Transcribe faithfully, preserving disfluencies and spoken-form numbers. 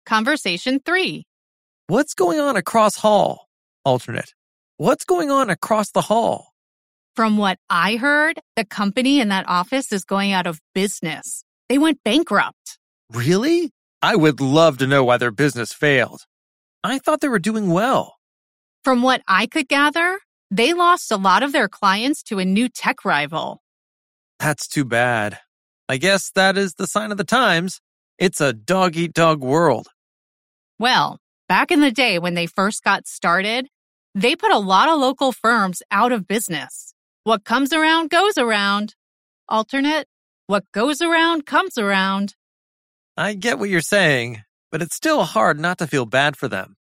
Conversation three. What's going on across hall? Alternate. What's going on across the hall? From what I heard, the company in that office is going out of business. They went bankrupt. Really? I would love to know why their business failed. I thought they were doing well. From what I could gather, they lost a lot of their clients to a new tech rival. That's too bad. I guess that is the sign of the times. It's a dog-eat-dog world. Well, back in the day when they first got started, they put a lot of local firms out of business. What comes around goes around. Alternate, what goes around comes around. I get what you're saying, but it's still hard not to feel bad for them.